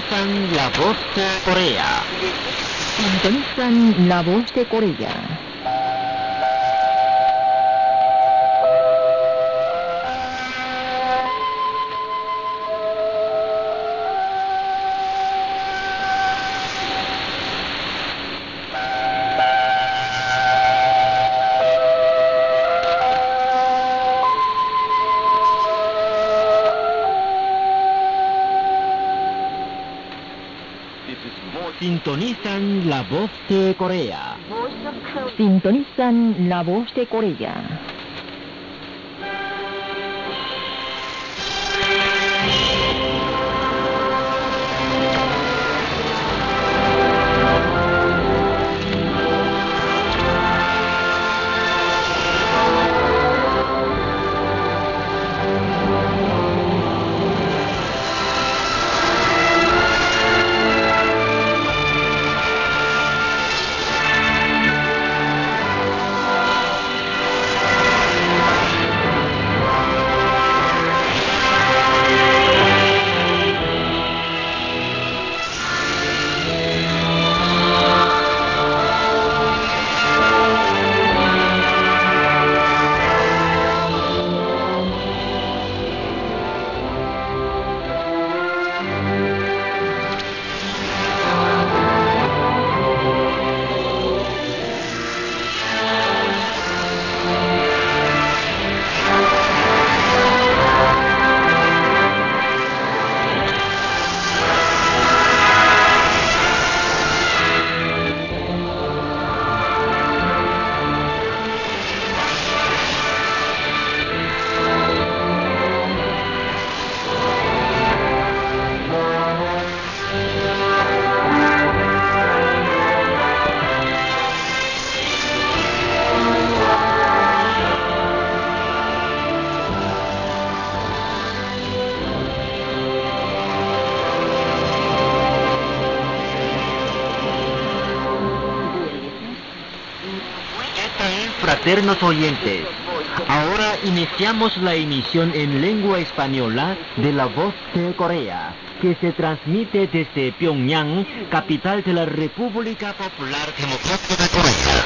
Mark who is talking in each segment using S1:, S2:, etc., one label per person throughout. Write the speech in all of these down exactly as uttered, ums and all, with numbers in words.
S1: Sintonizan la voz de Corea.
S2: Sintonizan la voz de Corea.
S1: Sintonizan la voz de Corea.
S2: Sintonizan la voz de Corea.
S1: Fraternos oyentes, ahora iniciamos la emisión en lengua española de La Voz de Corea, que se transmite desde Pyongyang, capital de la República Popular Democrática de Corea.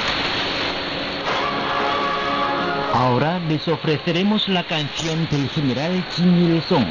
S1: Ahora les ofreceremos la canción del general Kim Il-sung.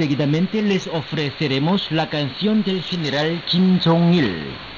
S1: Seguidamente les ofreceremos la canción del general Kim Jong-il.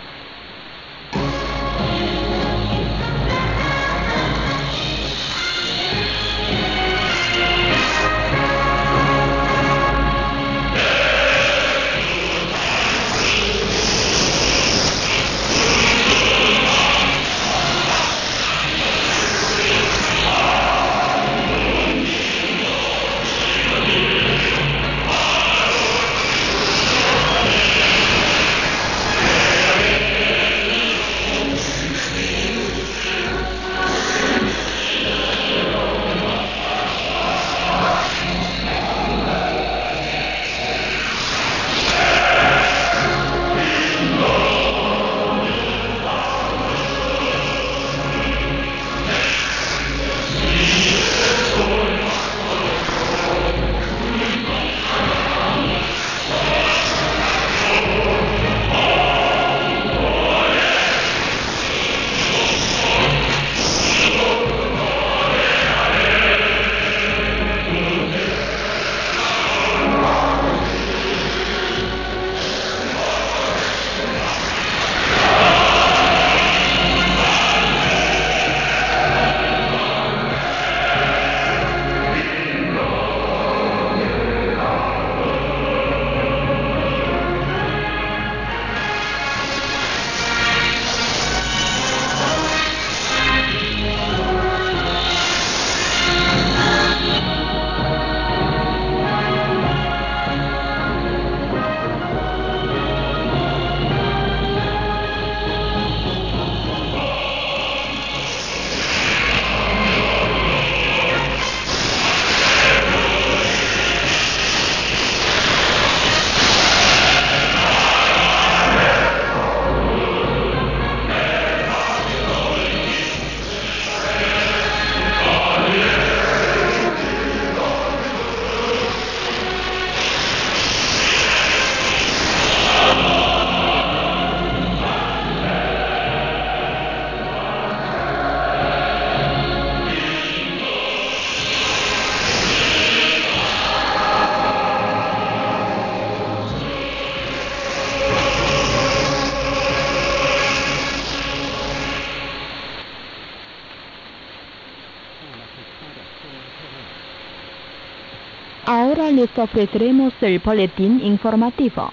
S2: Ahora les ofreceremos el boletín informativo.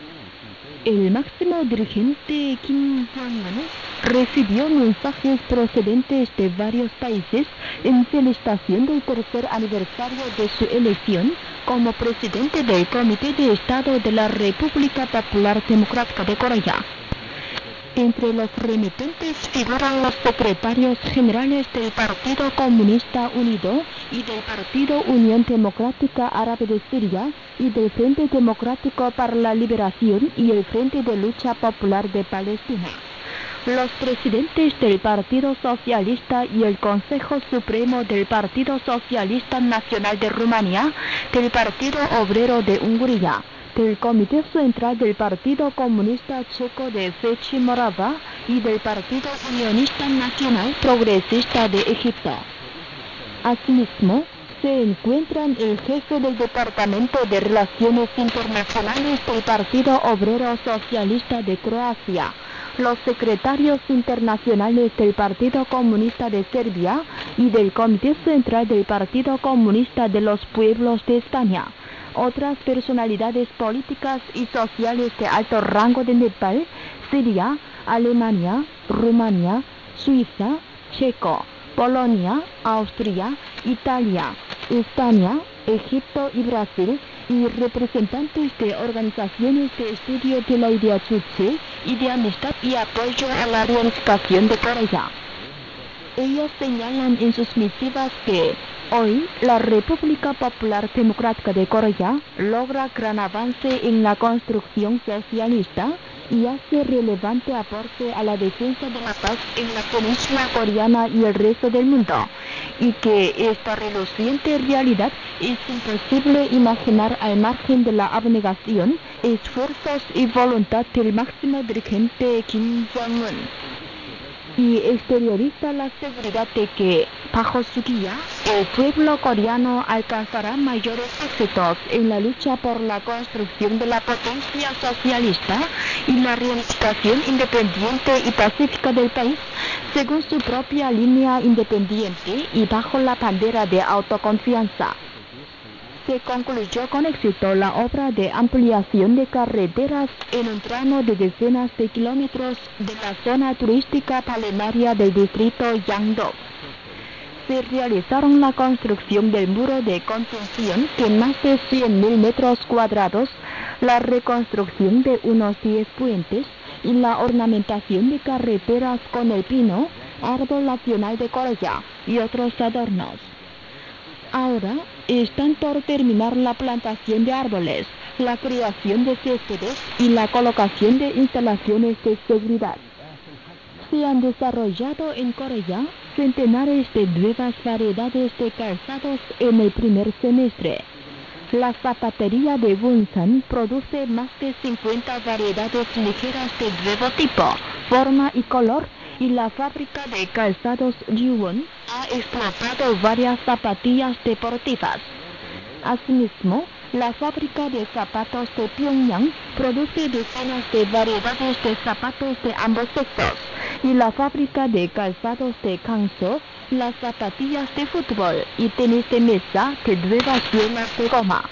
S2: El máximo dirigente Kim Jong-un recibió mensajes procedentes de varios países en felicitación del tercer aniversario de su elección como presidente del Comité de Estado de la República Popular Democrática de Corea. Entre los remitentes figuran los secretarios generales del Partido Comunista Unido y del Partido Unión Democrática Árabe de Siria y del Frente Democrático para la Liberación y el Frente de Lucha Popular de Palestina. Los presidentes del Partido Socialista y el Consejo Supremo del Partido Socialista Nacional de Rumanía, del Partido Obrero de Hungría, del Comité Central del Partido Comunista Checo de Sechi Morava y del Partido Unionista Nacional Progresista de Egipto. Asimismo, se encuentran el jefe del Departamento de Relaciones Internacionales del Partido Obrero Socialista de Croacia, los secretarios internacionales del Partido Comunista de Serbia y del Comité Central del Partido Comunista de los Pueblos de España. Otras personalidades políticas y sociales de alto rango de Nepal, Siria, Alemania, Rumania, Suiza, Checo, Polonia, Austria, Italia, España, Egipto y Brasil, y representantes de organizaciones de estudio de la idea Chukchi y de amistad y apoyo a la reunificación de Corea. Ellos señalan en sus misivas que hoy la República Popular Democrática de Corea logra gran avance en la construcción socialista y hace relevante aporte a la defensa de la paz en la península coreana y el resto del mundo, y que esta reluciente realidad es imposible imaginar al margen de la abnegación, esfuerzos y voluntad del máximo dirigente Kim Jong-un. y exterioriza la seguridad de que, bajo su guía, el pueblo coreano alcanzará mayores éxitos en la lucha por la construcción de la potencia socialista y la reunificación independiente y pacífica del país, según su propia línea independiente y bajo la bandera de autoconfianza. Se concluyó con éxito la obra de ampliación de carreteras en un tramo de decenas de kilómetros de la zona turística balnearia del distrito Yangdo. Se realizaron la construcción del muro de contención de más de cien mil metros cuadrados, la reconstrucción de unos diez puentes y la ornamentación de carreteras con el pino, árbol nacional de Corea y otros adornos. Ahora están por terminar la plantación de árboles, la creación de céspedes y la colocación de instalaciones de seguridad. Se han desarrollado en Corea centenares de nuevas variedades de calzados en el primer semestre. La zapatería de Wonsan produce más de cincuenta variedades ligeras de nuevo tipo, forma y color, y la fábrica de calzados Yuwon ha explotado varias zapatillas deportivas. Asimismo, la fábrica de zapatos de Pyongyang produce decenas de variedades de zapatos de ambos sexos, y la fábrica de calzados de Kangso las zapatillas de fútbol y tenis de mesa de nuevas suelas de goma.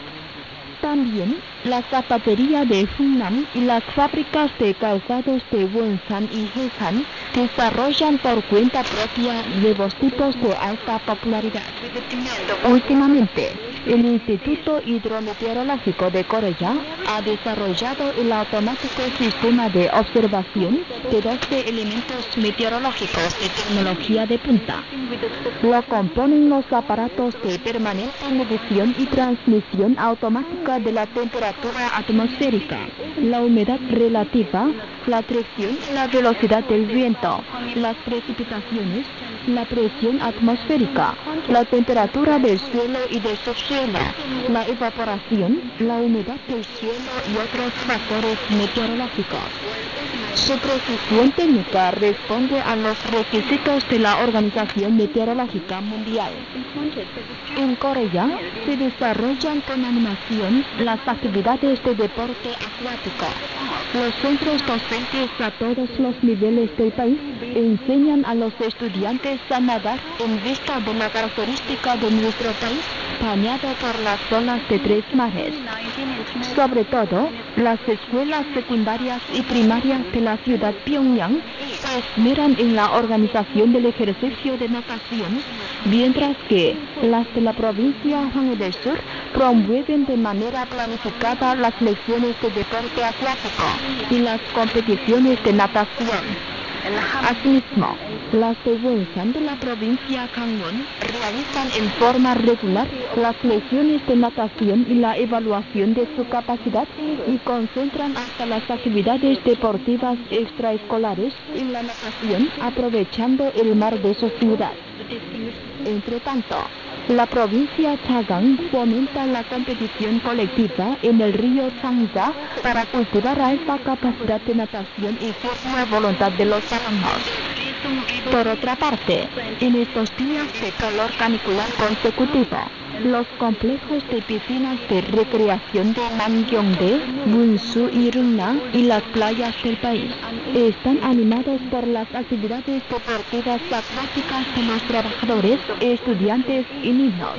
S2: También la zapatería de Hunnam y las fábricas de calzados de Wonsan y Hesan desarrollan por cuenta propia nuevos tipos de alta popularidad. Últimamente, el Instituto Hidrometeorológico de Corea ha desarrollado el automático sistema de observación de doce elementos meteorológicos de tecnología de punta. Lo componen los aparatos de permanente medición y transmisión automática de la temperatura atmosférica, la humedad relativa, la tracción y la velocidad del viento, las precipitaciones, la presión atmosférica, la temperatura del suelo y del subsuelo, la evaporación, la humedad del suelo y otros factores meteorológicos. Su precisión técnica responde a los requisitos de la Organización Meteorológica Mundial. En Corea se desarrollan con animación las actividades de deporte acuático. Los centros docentes a todos los niveles del país enseñan a los estudiantes a nadar en vista de la característica de nuestro país, bañado por las olas de tres mares. Sobre todo, las escuelas secundarias y primarias de la ciudad Pyongyang se esmeran en la organización del ejercicio de natación, mientras que las de la provincia Hwanghae del Sur promueven de manera planificada las lecciones de deporte acuático y las competiciones de natación. Asimismo, las de Wonsan de la provincia Gangwon realizan en forma regular las lecciones de natación y la evaluación de su capacidad y concentran hasta las actividades deportivas extraescolares en la natación aprovechando el mar de su ciudad. Entre tanto, la provincia Chagang fomenta la competición colectiva en el río Changja para cultivar alta capacidad de natación y firme voluntad de los alumnos. Por otra parte, en estos días de calor canicular consecutivo, los complejos de piscinas de recreación de Namgyongdae, Munsu y Rungna y las playas del país están animados por las actividades deportivas acuáticas de los trabajadores, estudiantes y niños.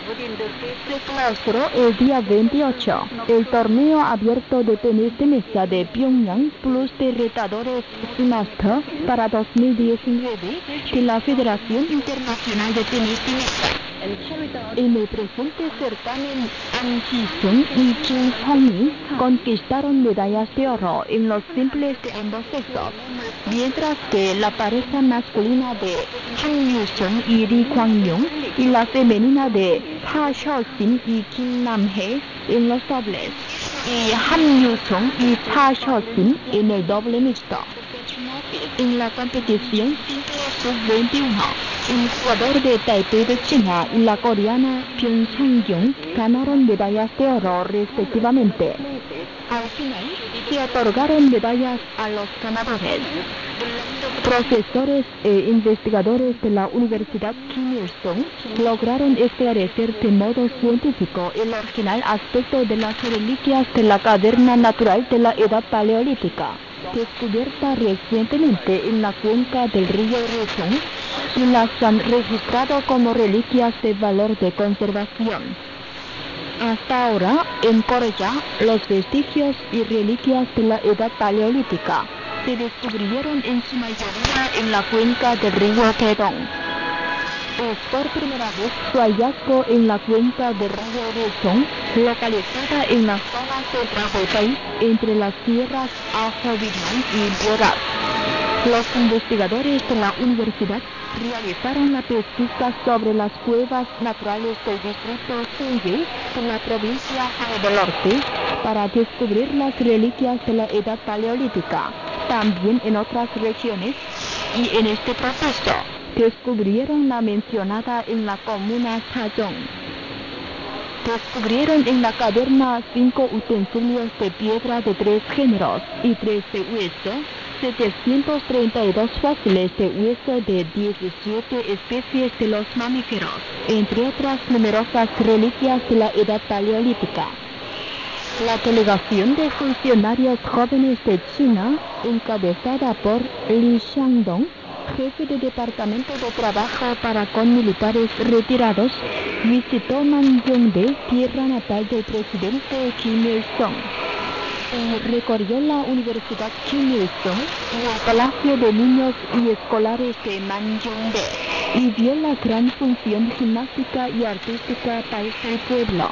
S2: Se clausuró el día veintiocho el torneo abierto de tenis de mesa de Pyongyang Plus de retadores Master para dos mil diecinueve de la Federación Internacional de Tenis de Mesa. En el presente certamen, An Ji-sung y Kim Hong-mi conquistaron medallas de oro en los simples de ambos sexos, mientras que la pareja masculina de Han Yu-sung y Lee Kwang-young y la femenina de Pa Hyo-sin y Kim Nam-hee en los dobles, y Han Yu-sung y Pa Hyo-sin en el doble mixto. En la competición simple sub veintiuno, el jugador de Taipei de China y la coreana Pyun Sang-young ganaron medallas de oro respectivamente. Al final, se otorgaron medallas a los ganadores. Profesores e investigadores de la Universidad Kim Il-sung lograron esclarecer de modo científico el original aspecto de las reliquias de la caverna natural de la Edad Paleolítica, descubierta recientemente en la cuenca del río Rusong, y las han registrado como reliquias de valor de conservación. Hasta ahora, en Corea, los vestigios y reliquias de la Edad Paleolítica se descubrieron en su mayoría en la cuenca del río Taedong. Es por primera vez su hallazgo en la cuenca del río Rusong, localizada en la zona central del país, entre las sierras Ajo-Bidman y Boras. Los investigadores de la universidad realizaron la pesquisa sobre las cuevas naturales del distrito Seungye de la provincia Gwaeo del Norte para descubrir las reliquias de la Edad Paleolítica, también en otras regiones, y en este proceso descubrieron la mencionada en la comuna Sajong. Descubrieron en la caverna cinco utensilios de piedra de tres géneros y tres de hueso, setecientos treinta y dos fósiles de hueso de diecisiete especies de los mamíferos, entre otras numerosas reliquias de la Edad Paleolítica. La delegación de funcionarios jóvenes de China, encabezada por Li Xiangdong, jefe de Departamento de Trabajo para con Militares Retirados, visitó Mangyongdae, tierra natal del presidente Kim Il-sung, y recorrió la Universidad Kim Il-sung y el Palacio de Niños y Escolares de Mangyongdae, y vio la gran función gimnástica y artística para el pueblo.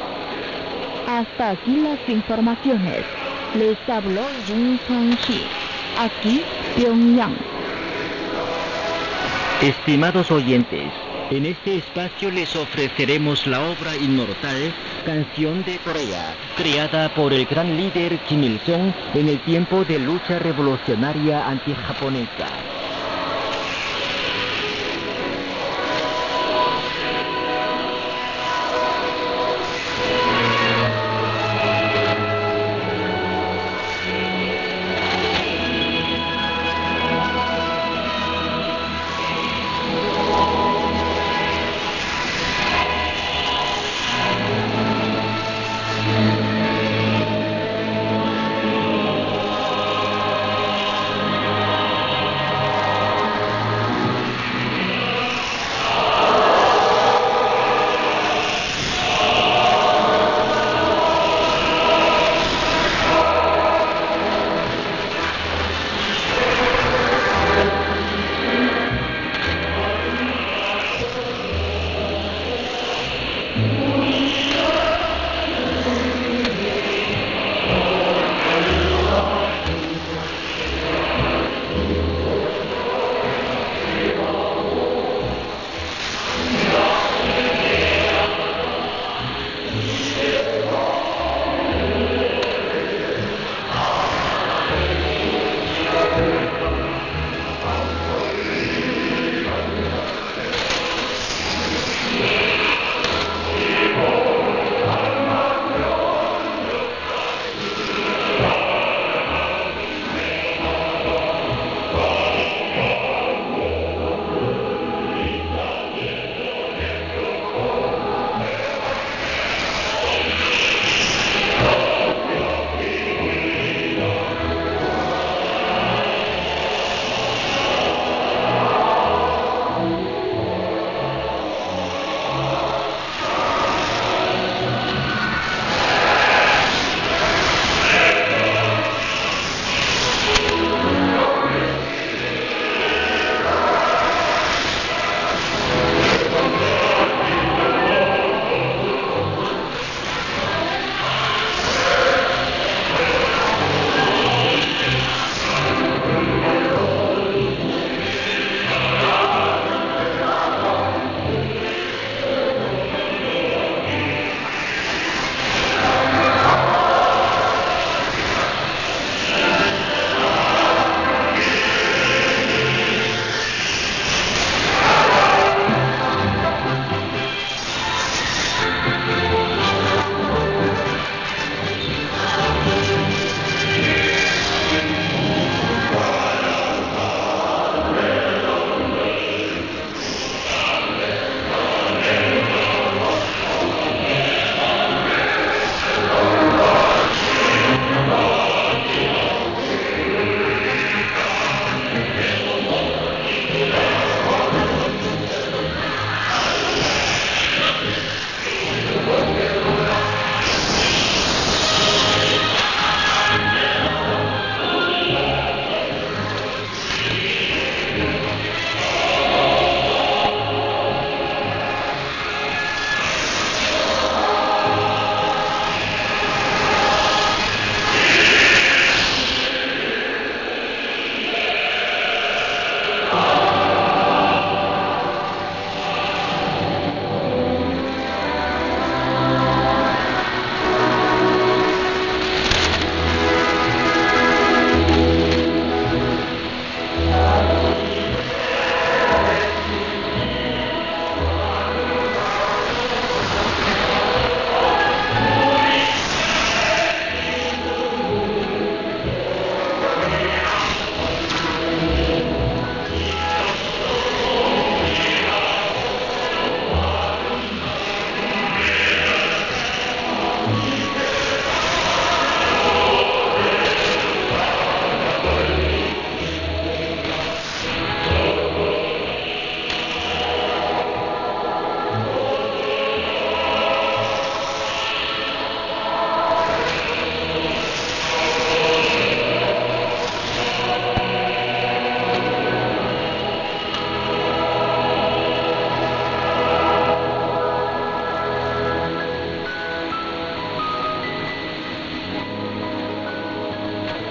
S2: Hasta aquí las informaciones. Les habló Jin Song-hee. Aquí, Pyongyang.
S1: Estimados oyentes, en este espacio les ofreceremos la obra inmortal Canción de Corea, creada por el gran líder Kim Il-sung en el tiempo de lucha revolucionaria antijaponesa.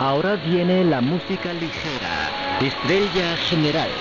S1: Ahora viene la música ligera, Estrella General.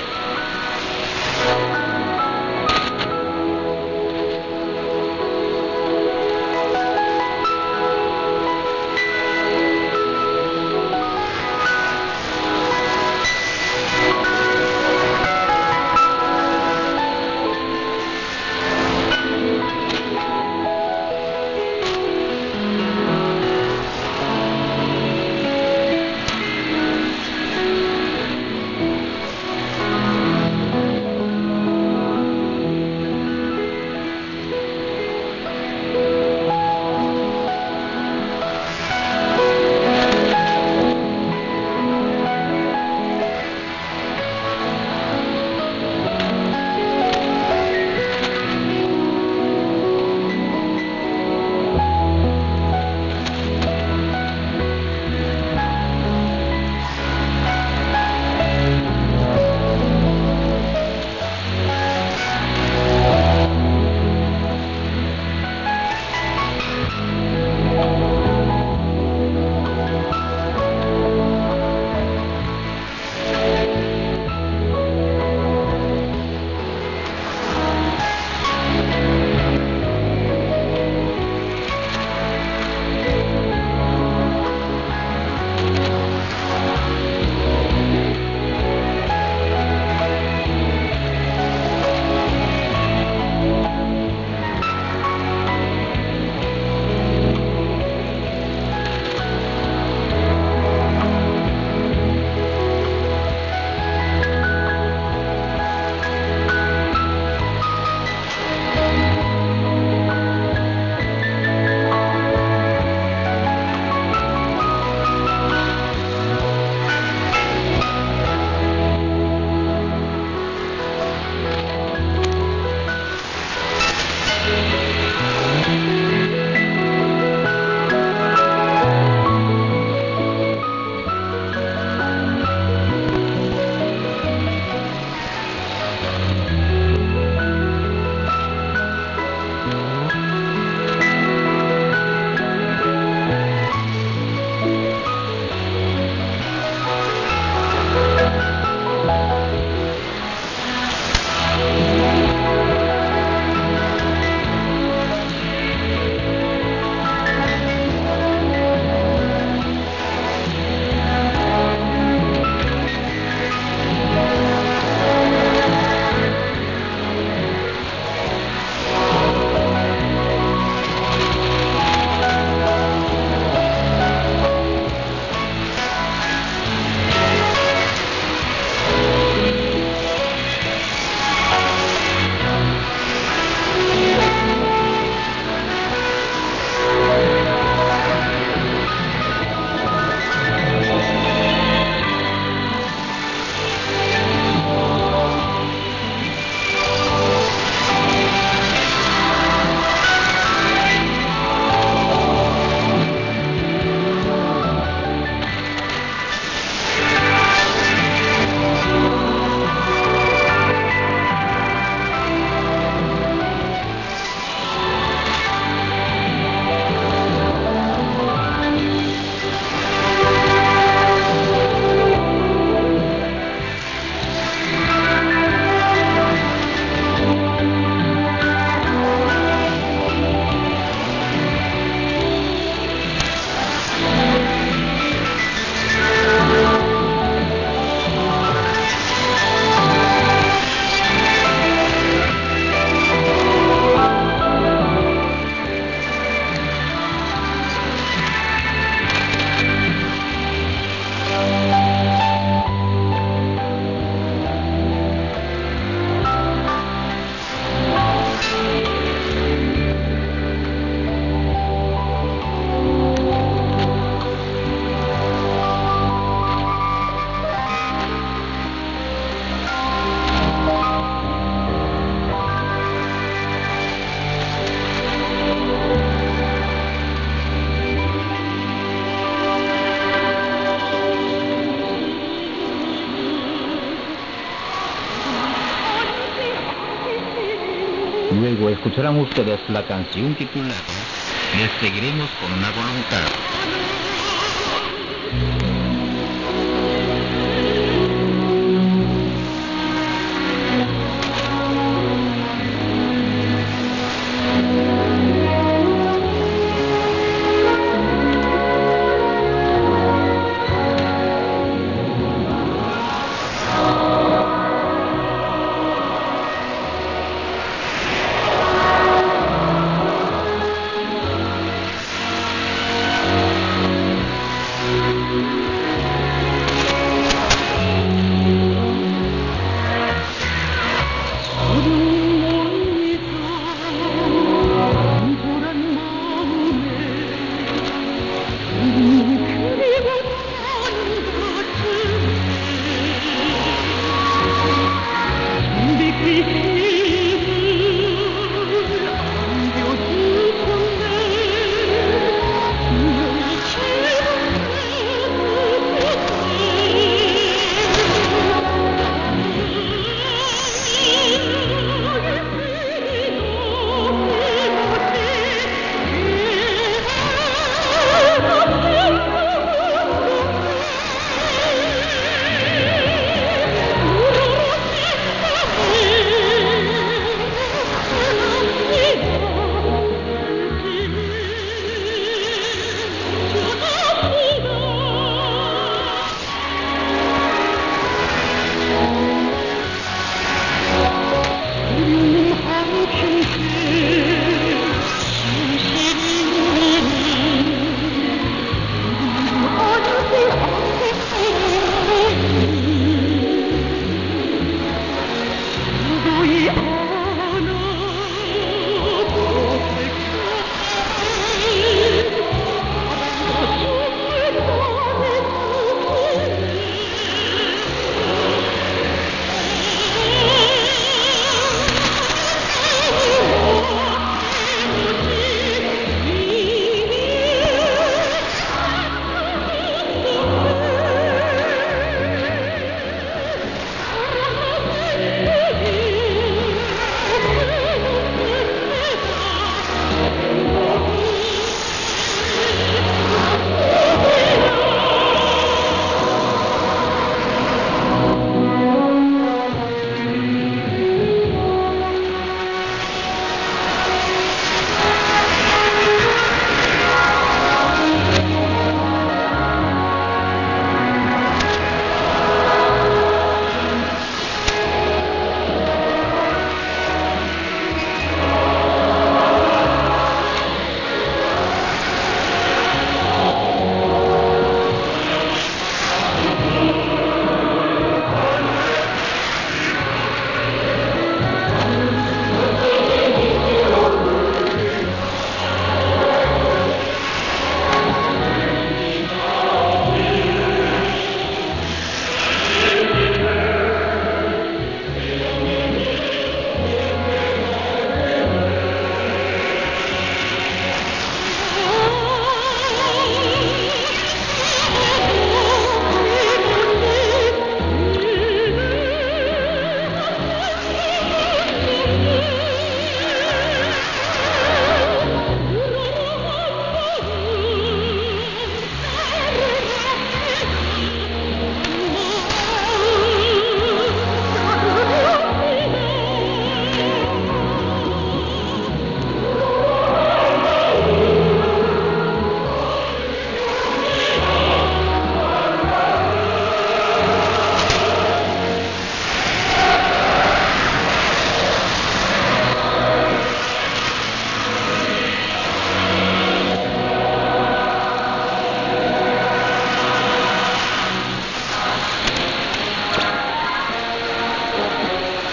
S3: Luego escucharán ustedes la canción titulada Les seguiremos con una voluntad.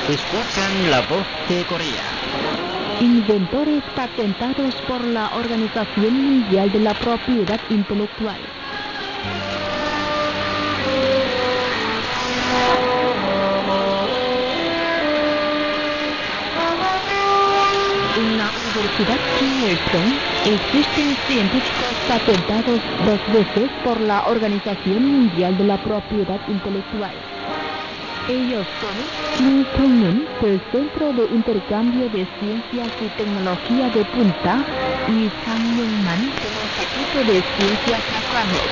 S1: Escuchan la voz de Corea.
S2: Inventores patentados por la Organización Mundial de la Propiedad Intelectual. En la Universidad Kim Il-sung existen científicos patentados dos veces por la Organización Mundial de la Propiedad Intelectual. Ellos son Kim Seung-moon del Centro de Intercambio de Ciencias y Tecnología de Punta y Chang Myung-man del Instituto de Ciencias Naturales.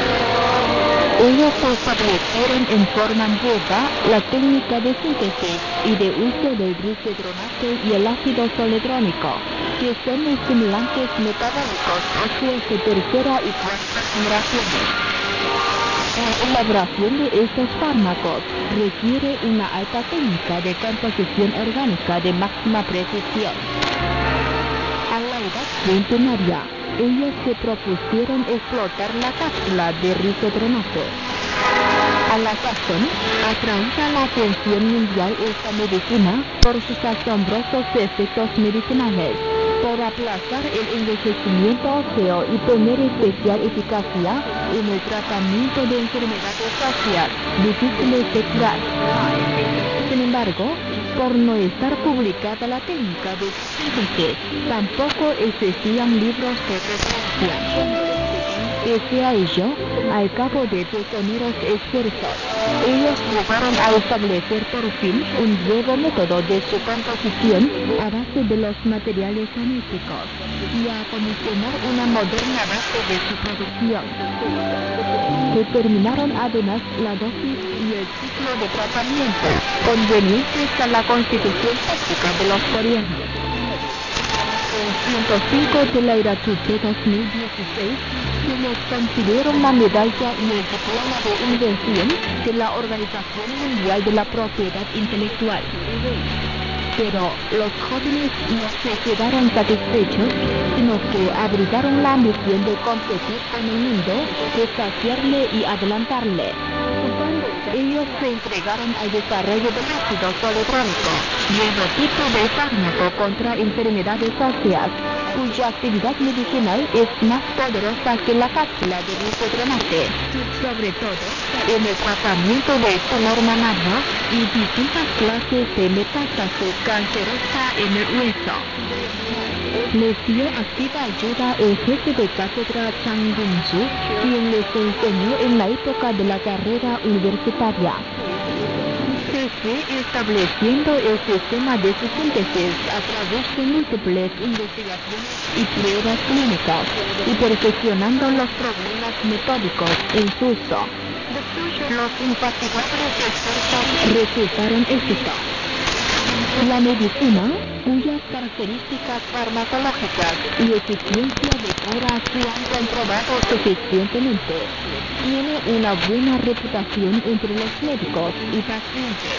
S2: Ellos establecieron en forma nueva la técnica de síntesis y de uso del glicedronato y el ácido soledrónico, que son estimulantes metabólicos óseos de tercera y cuarta generaciones. La elaboración de estos fármacos requiere una alta técnica de composición orgánica de máxima precisión. A la edad centenaria, ellos se propusieron explotar la cápsula de risodronato. A la sazón, atraía la atención mundial esta medicina por sus asombrosos efectos medicinales, por aplazar el envejecimiento óseo y tener especial eficacia en el tratamiento de enfermedades óseas difíciles de curar. Sin embargo, por no estar publicada la técnica de síntesis, tampoco existían libros de referencia. Pese a ello, al cabo de deceneros esfuerzos, ellos llegaron a establecer por fin un nuevo método de su composición a base de los materiales anéticos y a acondicionar una moderna base de su producción. Determinaron además la dosis y el ciclo de tratamiento convenientes a la constitución física de los coreanos. El ciento cinco del Airachuche dos mil dieciséis se les concedieron la medalla y el diploma de invención de la Organización Mundial de la Propiedad Intelectual. Pero los jóvenes no se quedaron satisfechos, sino que abrigaron la ambición de competir con el mundo, desafiarle y adelantarle. Ellos se entregaron al desarrollo del ácido soledrónico, nuevo tipo de fármaco contra enfermedades óseas, cuya actividad medicinal es más poderosa que la cápsula de risodronato, sobre todo en el tratamiento del tumor mamario y distintas clases de metástasis cancerosa en el hueso. Les dio activa ayuda el jefe de cátedra Chang Gung-ju, quien les enseñó en la época de la carrera universitaria. Se fue estableciendo el sistema de su síntesis a través de múltiples investigaciones y pruebas clínicas y perfeccionando los problemas metódicos en su uso. Los infatigables esfuerzos resultaron éxito. La medicina, cuyas características farmacológicas y eficiencia de cura se han comprobado suficientemente, tiene una buena reputación entre los médicos y pacientes.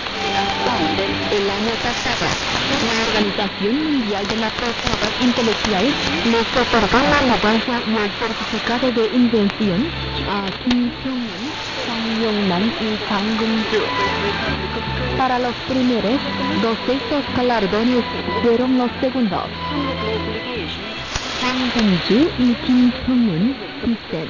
S2: El año pasado, la Organización Mundial de la Propiedad Intelectual les otorgó la medalla y el certificado de invención a Kim Seung-moon, Chang Myung-man y Chang Gung-ju. Para los primeros, dos de estos galardones fueron los segundos. Chang Gung-ju y Kim Seung-moon dicen: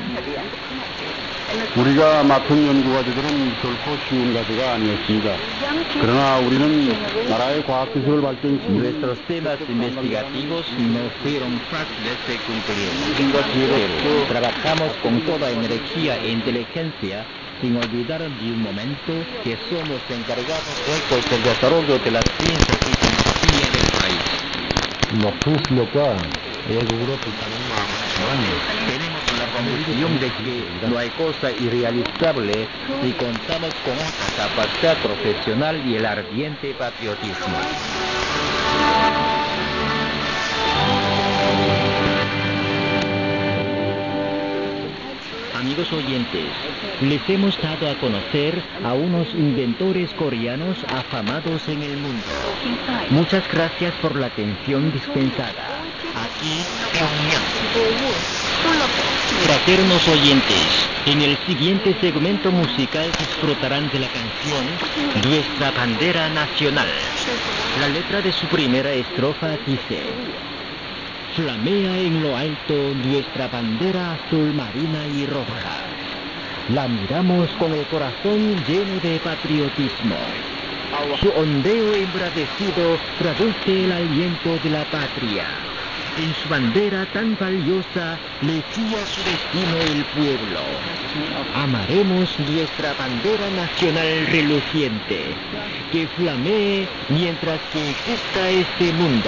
S4: 우리가 맡은 연구 과제들은 결코 쉬운 과제가 아니었습니다. 그러나 우리는 나라의 과학기술 발전 시
S3: Nuestros temas investigativos no fueron fáciles de cumplir, pero trabajamos con toda energía e inteligencia sin olvidar ni un momento que somos encargados únicos del desarrollo de las ciencias y tecnología del país.
S4: 높은 실력과 애국으로 불타는 마음은
S3: Tenemos la convicción de que no hay cosa irrealizable y contamos con una capacidad profesional y el ardiente patriotismo.
S1: Amigos oyentes, les hemos dado a conocer a unos inventores coreanos afamados en el mundo. Muchas gracias por la atención dispensada. Aquí, Pyongyang. Fraternos oyentes, en el siguiente segmento musical disfrutarán de la canción Nuestra Bandera Nacional. La letra de su primera estrofa dice: flamea en lo alto nuestra bandera azul marina y roja. La miramos con el corazón lleno de patriotismo. Su ondeo embravecido traduce el aliento de la patria. En su bandera tan valiosa le fía su destino el pueblo. Amaremos nuestra bandera nacional reluciente, que flamee mientras que exista este mundo.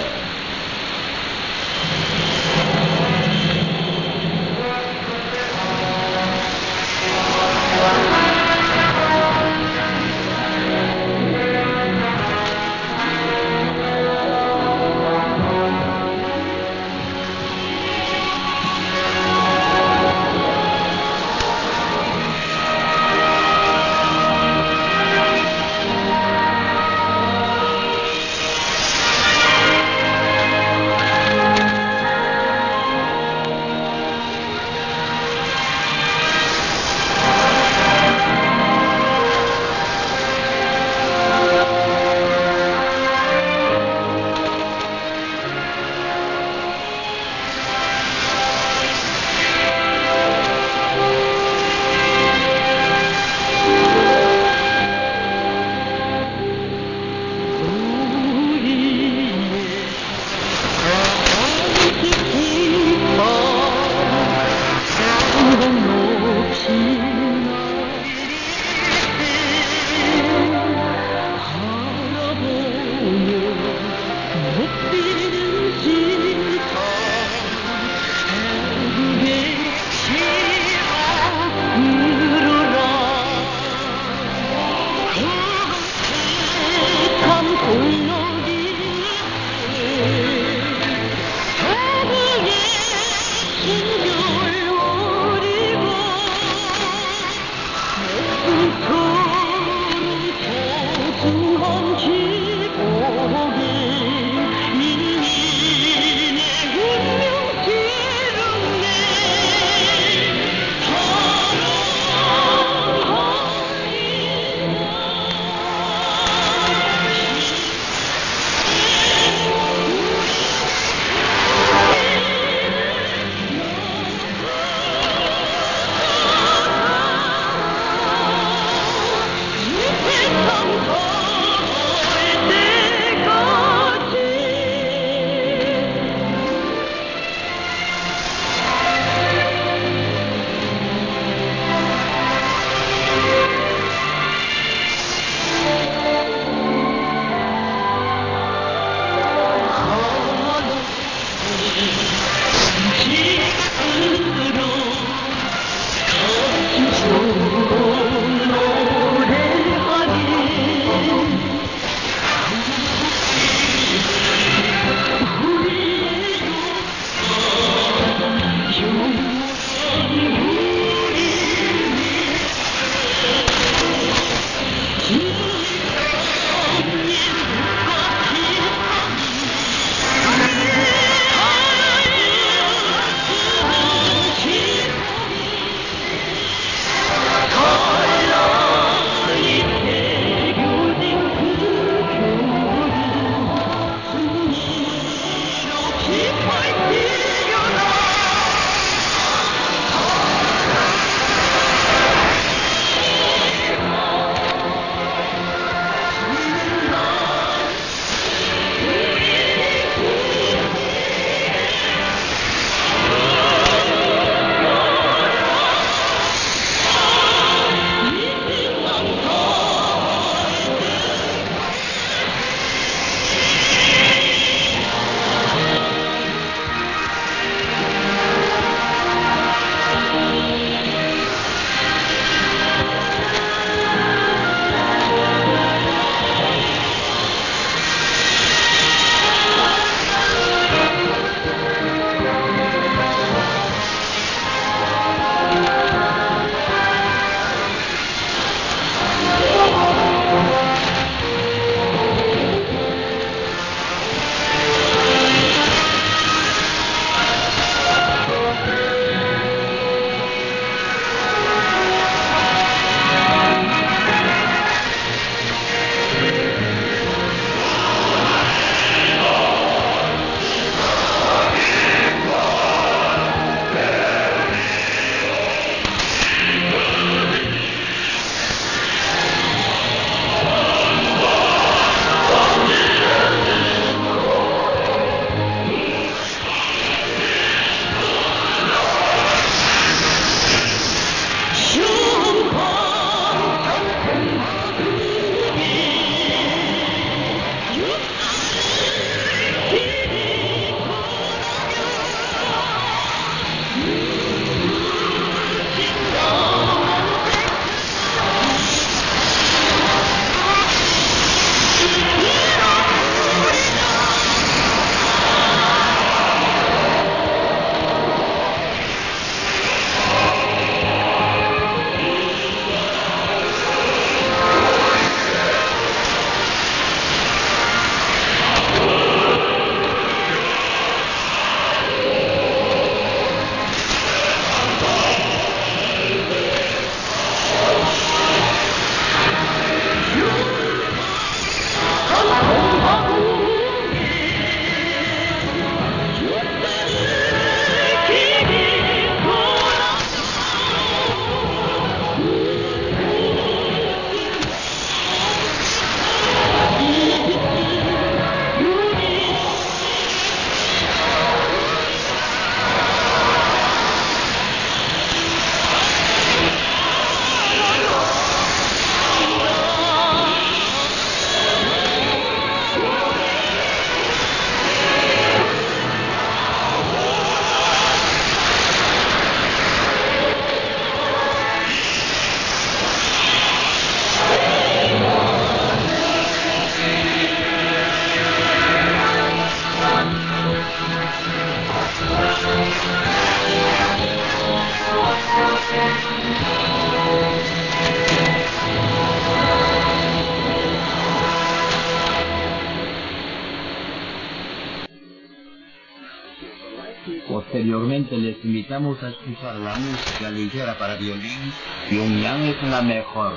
S3: Posteriormente les invitamos a escuchar la música ligera para violín. Pyongyang es la mejor.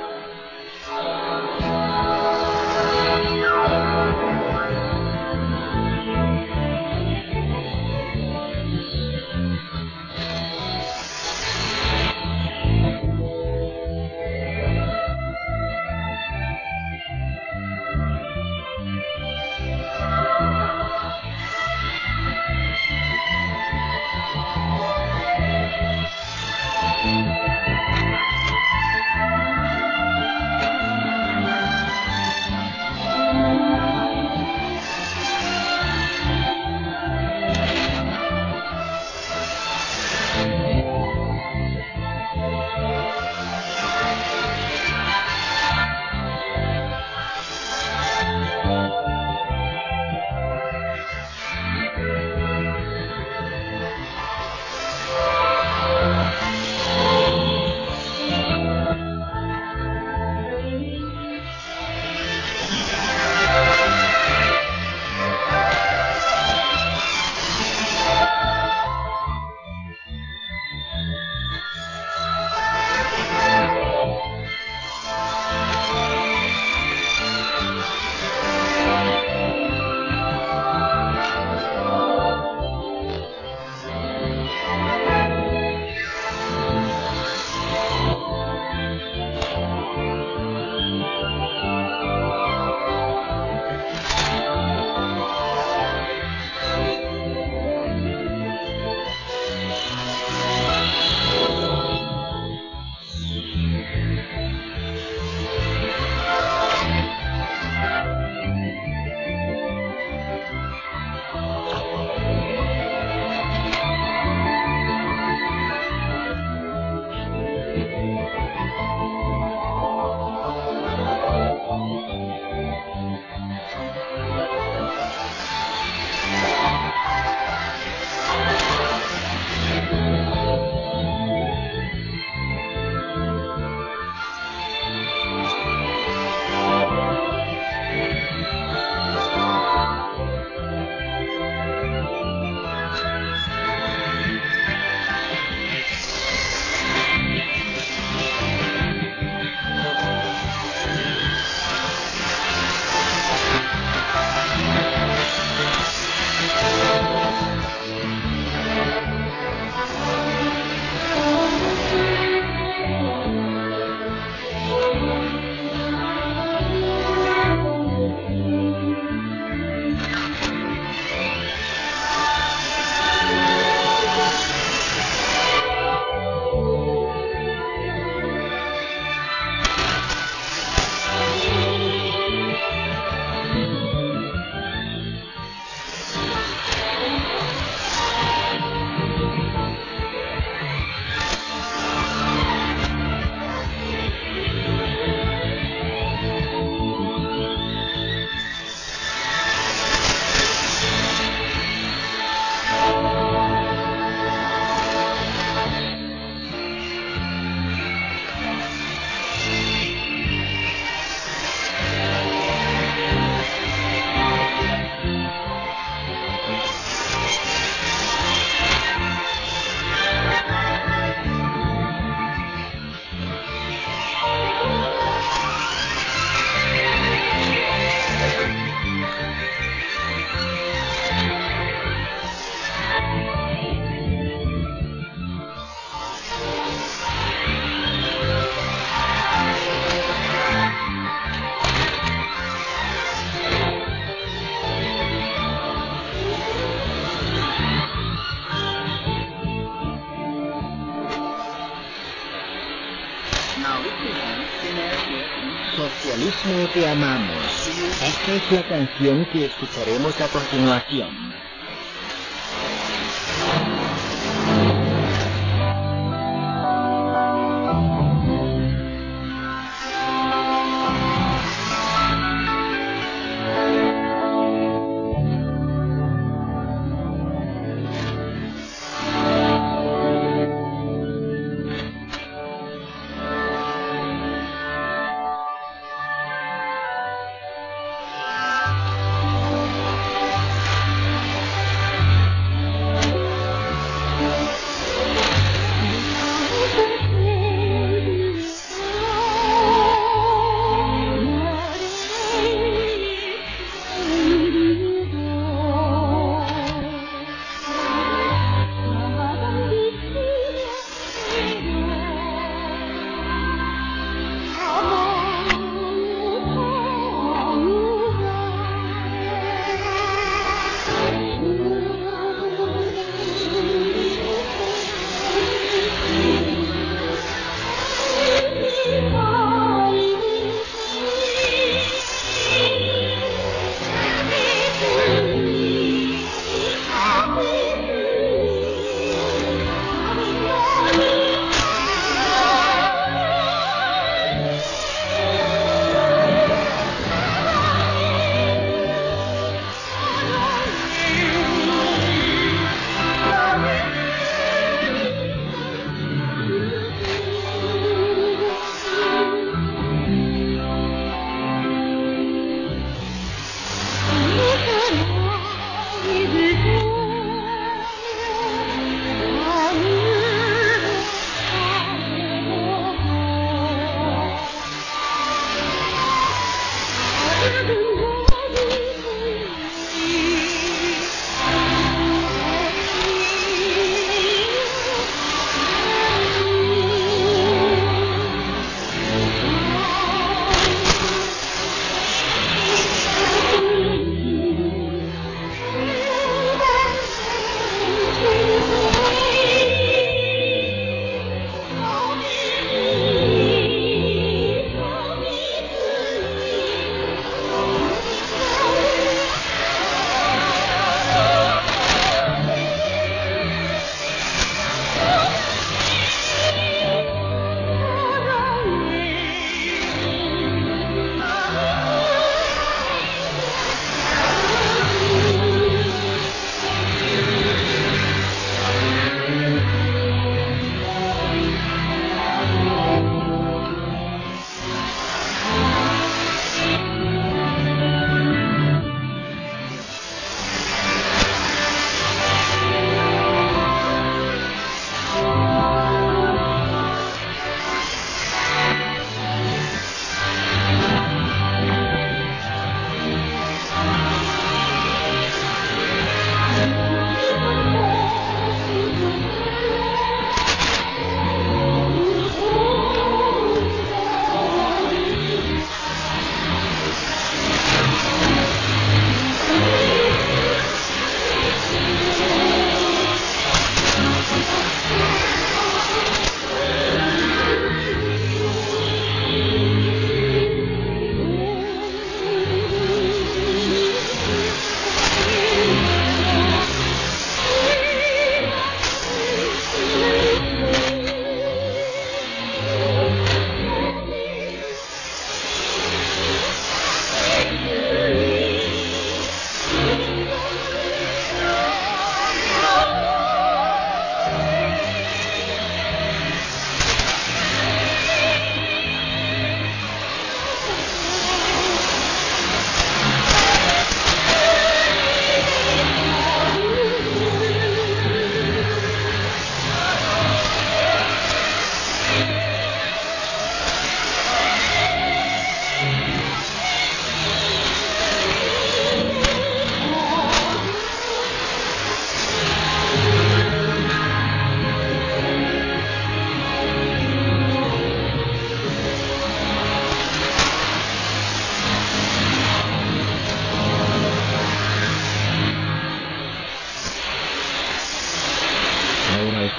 S1: Socialismo te amamos. Esta es la canción que escucharemos a continuación.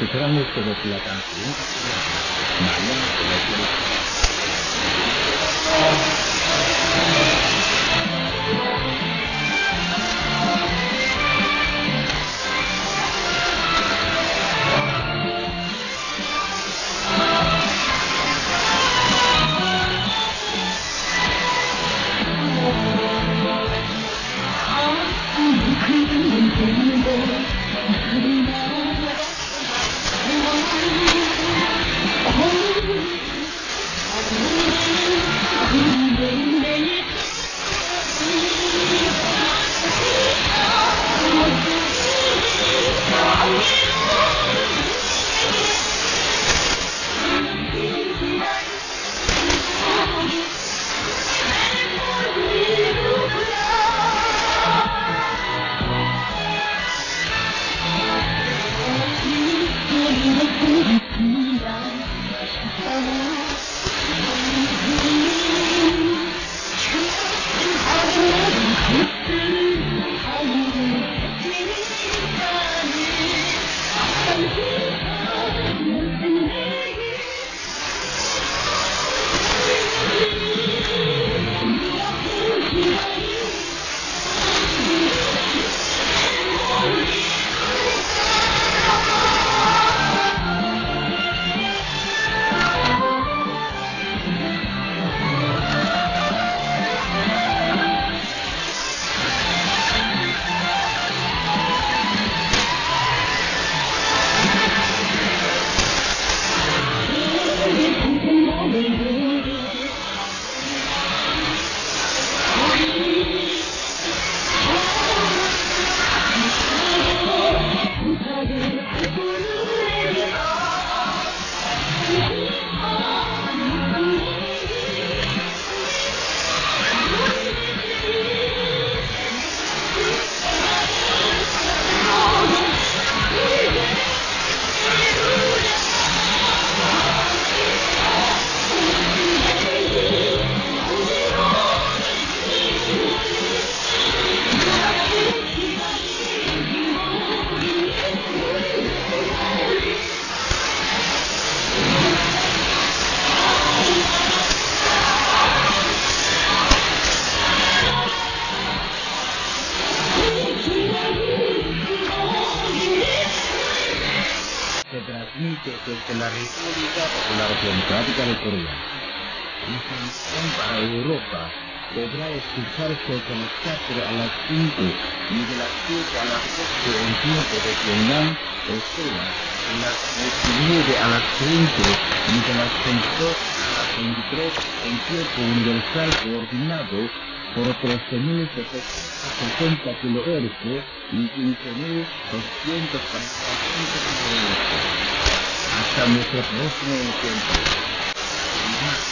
S3: Esperamos que los latinos mañana se les se transmite desde la República Popular Democrática de Corea. Información para Europa podrá escucharse con cuatro a las cinco y de las siete a las ocho en tiempo de Pyongyang, o sea, de las diecinueve a las veinte y de las veintidós a las veintitrés en tiempo universal coordinado por trece mil setecientos sesenta kilohercios y quince mil doscientos cuarenta y cinco kilohercios. Hasta nuestro próximo encuentro.